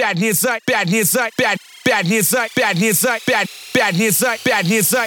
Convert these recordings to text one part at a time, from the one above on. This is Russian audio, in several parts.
пятница, пятница, пятница, пятница, пятница, пятница,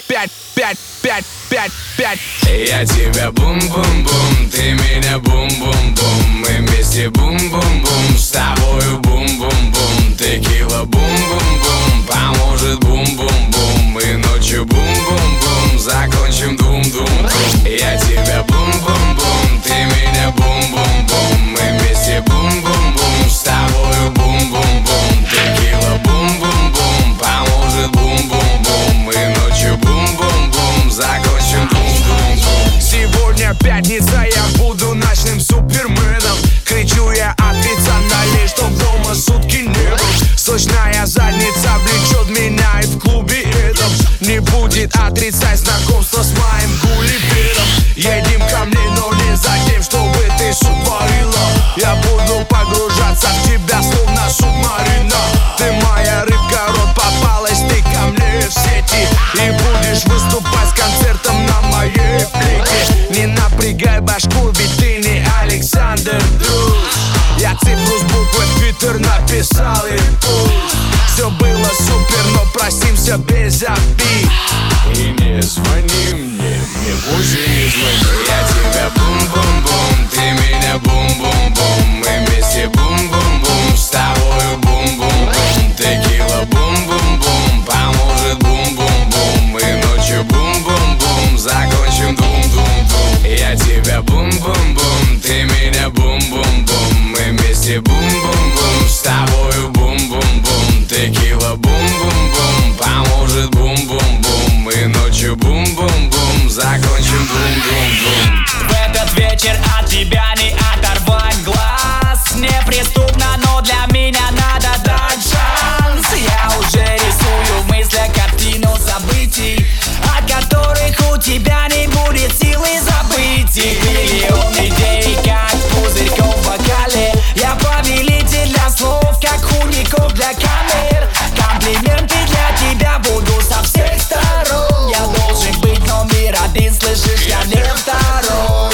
5. Я тебя бум-бум-бум, ты меня бум-бум-бум. Мы вместе бум-бум-бум, с тобою бум-бум-бум. Текила бум-бум-бум, поможет бум-бум-бум. И ночью бум-бум-бум, закончим дум-дум-дум. Я тебя бум-бум-бум, ты меня бум-бум-бум. Мы вместе бум-бум-бум, с тобою бум-бум-бум. Текила бум-бум-бум, поможет бум-бум-бум. И ночью бум-бум-бум, закончим дум-дум-дум. Сегодня пятница, я буду ночным суперменом. Кричу я официально, чтоб дома сутки не был. Сочная задница влечет меня, и в клубе этом не будет отрицать знакомство с моим гулливером. Едем ко мне, но не за тем, чтобы ты сотворила. Я буду погружаться в тебя, словно субмарина. Ты моя рыбка, рот попалась, ты ко мне в сети. И будешь выступать с концертом на моей флейте. Не напрягай башку, ведь ты не Александр Душ. Я цифру с буквы в Твиттер написал, и пусть все было супер, но простимся без обид. И не звони мне больше не звони. Я тебя бум-бум-бум, ты меня бум-бум-бум. Мы вместе бум-бум-бум, с тобою бум-бум-бум. Текила бум-бум-бум, поможет бум-бум-бум. И ночью бум-бум-бум, закончим дум-дум-дум. Я тебя бум-бум-бум, ты меня бум-бум-бум. Мы вместе бум-бум-бум, с тобою бум-бум-бум. Текила бум-бум-бум, поможет бум-бум-бум. И ночью бум-бум-бум, закончим дум-дум-дум. В этот вечер от тебя не оторвать глаз. Неприступно, но для меня надо дать шанс. Я уже рисую в мыслях картину событий, от которых у тебя не будет силы забыть. И миллион идей, как пузырьков в бокале. Я повелитель для слов, как хуников для камер. Комплименты для тебя буду со всех сторон. Я должен быть номер один, слышишь, я не второй.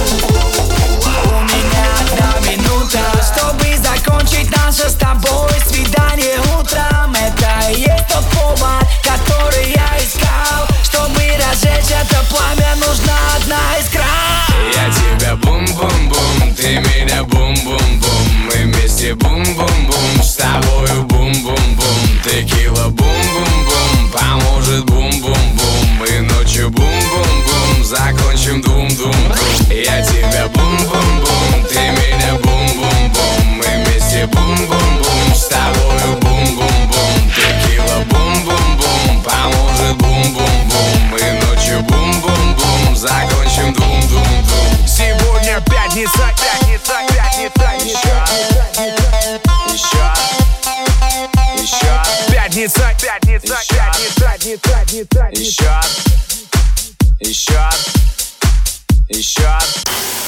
У меня 1 минута, чтобы закончить наше с тобой свидание утром. Это и есть тот повод, который я искал. Чтобы разжечь это пламя, нужна одна искра. Я тебя бум-бум-бум, ты меня бум-бум-бум. Мы вместе бум-бум-бум, с тобою бум-бум-бум. Текила бум-бум-бум, поможет бум-бум-бум. И ночью бум-бум-бум, закончим дум-дум-дум. Я тебя бум-бум-бум, ты меня бум-бум-бум. Мы вместе бум-бум-бум, с тобою бум-бум-бум. Текила бум-бум-бум, поможет бум-бум-бум. И ночью бум-бум-бум, закончим дум-дум-дум. Сегодня пятница, пятница, пятница. Еще Пятница, пятница, пятница. еще